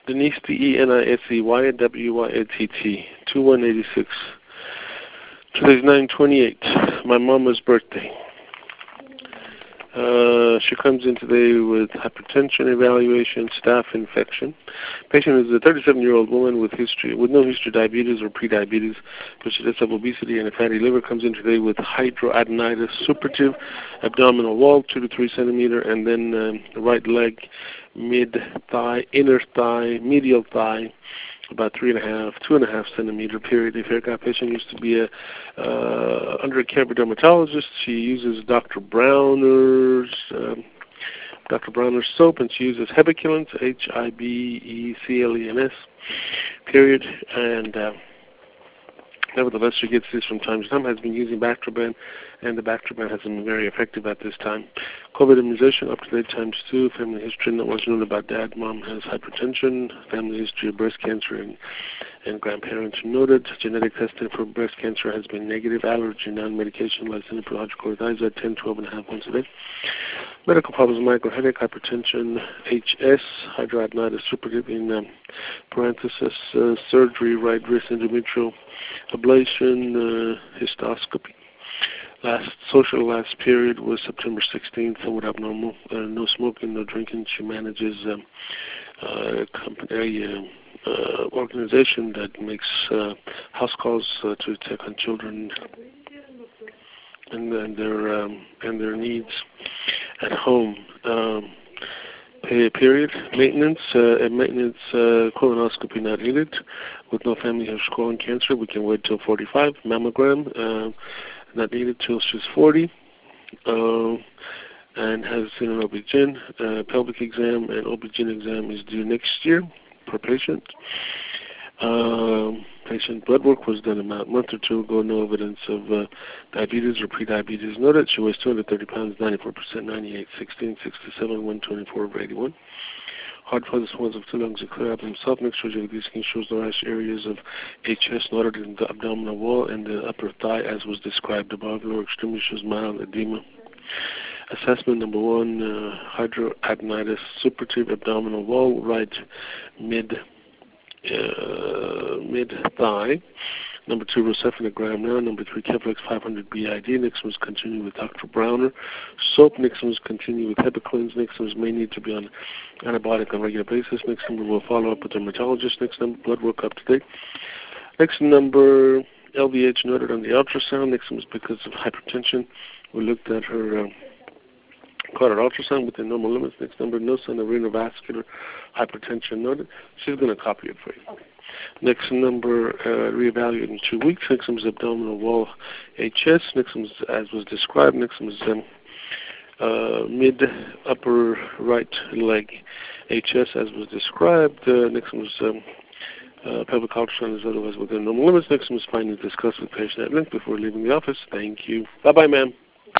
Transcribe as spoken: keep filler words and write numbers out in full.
Denise, D E N I S E Y W Y A T T, two one eight six. Today's nine twenty-eight, my mama's birthday. Uh, she comes in today with hypertension evaluation, staph infection. Patient is a thirty-seven-year-old woman with history, with no history of diabetes or prediabetes, but she does have obesity and a fatty liver. Comes in today with hidradenitis suppurative, abdominal wall, two to three centimeter, and then um, the right leg, mid thigh, inner thigh, medial thigh, about three and a half, two and a half centimeter period. If your patient used to be a uh, under care of a dermatologist, she uses Doctor Browner's um, Doctor Browner's soap, and she uses Hebeculens, H I B E C L E N S, period. And uh, nevertheless, she gets this from time to time. Has been using Bactroban, and the Bactroban has been very effective at this time. COVID immunization up to date times two. Family history not much known about dad. Mom has hypertension. Family history of breast cancer and, and grandparents noted. Genetic testing for breast cancer has been negative. Allergy, non-medication, lisinopril, hydrochlorothiazide, ten, twelve and a half once a day. Medical problems: migraine, headache, hypertension, H S, hidradenitis suppurative in um, parenthesis, uh, surgery, right wrist endometrial ablation, uh, histoscopy. Last social last period was September sixteenth, somewhat abnormal. Uh, no smoking, no drinking. She manages um, uh, a company, uh, uh, organization that makes uh, house calls uh, to check on children and, and their um, and their needs at home. Um, pay period maintenance uh, and maintenance uh, colonoscopy not needed. With no family history of colon cancer, we can wait till forty-five. Mammogram. Uh, not needed till she's forty, uh, and has seen an O B G Y N. Uh, pelvic exam and O B G Y N exam is due next year per patient. Um, patient blood work was done about a month or two ago. No evidence of uh, diabetes or prediabetes noted. She weighs two hundred thirty pounds, ninety-four percent, ninety-eight, sixteen, sixty-seven, one twenty-four over eighty-one. Hard fuzzy swells of two lungs and clear abdomen, self mixture of these skin shows the rash areas of H S noted in the abdominal wall and the upper thigh as was described above. Lower extremity shows mild edema. Assessment number one, uh, hidradenitis suppurative abdominal wall, right mid uh, mid thigh. Number two, rocephalinogram now. Number three, Keflex five hundred B I D. Next one's continue with Doctor Browner. Soap. Next one's continue with Hebeculens. Next one's may need to be on antibiotic on a regular basis. Next number will follow up with dermatologist. Next number, blood work up to date. Next number, L V H noted on the ultrasound. Next one was because of hypertension. We looked at her uh, caught her ultrasound within normal limits. Next number, no sign of renovascular hypertension noted. She's going to copy it for you. Okay. Next number, uh, reevaluate in two weeks. Next one is abdominal wall H S. Next one is, as was described. Next one is um, uh, mid upper right leg H S, as was described. Uh, next one was um, uh, pelvic ultrasound is otherwise within normal limits. Next one is finally discussed with patient at length before leaving the office. Thank you. Bye-bye, ma'am.